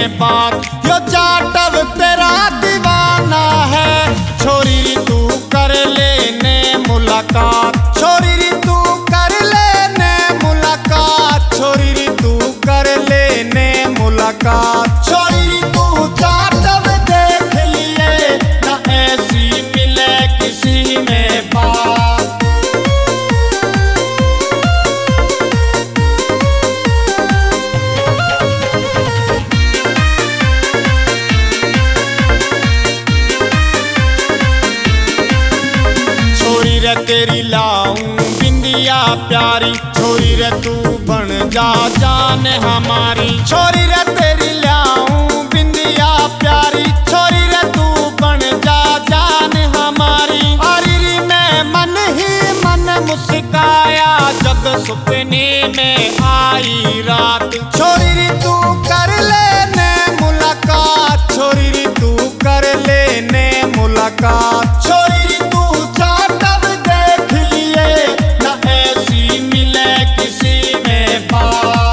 में बात, यो जाटव तेरा दीवाना है। छोरी री तू कर लेने मुलाकात, छोरी री तू कर लेने मुलाकात, छोरी री तू कर लेने मुलाकात। छोरी री तू जाटव देख लिए ना ऐसी मिले किसी में बात। छोरी रे तेरी लाऊं बिंदिया प्यारी, छोरी रे तू बन जा जान हमारी। छोरी रे तेरी लाऊं बिंदिया प्यारी, छोरी रे तू बन जा जान हमारी। अरिरी में मन ही मन मुस्काया जब सपने में आई रात। छोरी री तू कर लेने मुलाकात, छोरी री तू कर लेने मुलाकात। छोरी री तू जाटव देख लिए ना ऐसी मिले किसी में बात।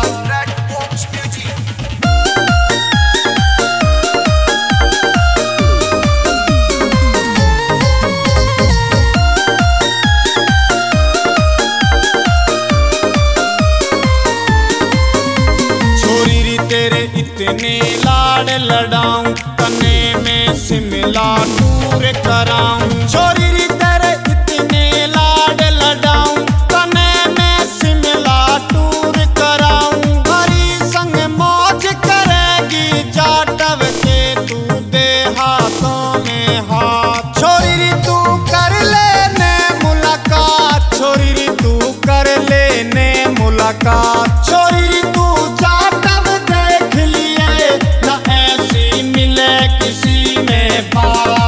छोरी री तेरे इतने लाड लडाऊं, तने में शिमला टूर कराऊं। छोरी री तेरे इतने लाड लडाऊं, तने में शिमला टूर कराऊं। हरी संग मौज करेगी जाटव के तू दे हाथों में हाथ। छोरी री तू कर लेने मुलाकात, छोरी री तू कर लेने मुलाकात। छोरी री तू जाटव देख लिए ना ऐसी मिले किसी में बात।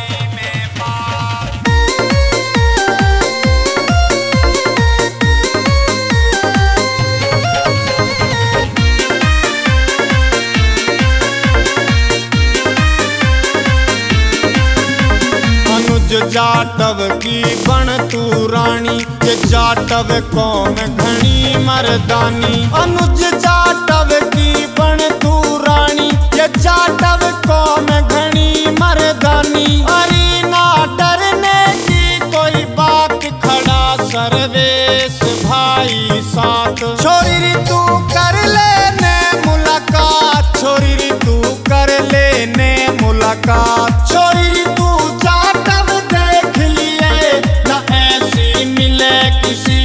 अनुज जाटव की बन तू रानी, ये जाटव कौन घनी मर्दानी। अनुज जाटव की बन तू रानी, ये जाटव कौन घनी मर्दानी। अरे ना डरने की कोई बात, खड़ा सर्वेश भाई साथ। छोरी री तू कर लेने मुलाकात, छोरी री तू कर लेने मुलाकात। छोरी री तू जाटव देख लिए ना ऐसी मिले किसी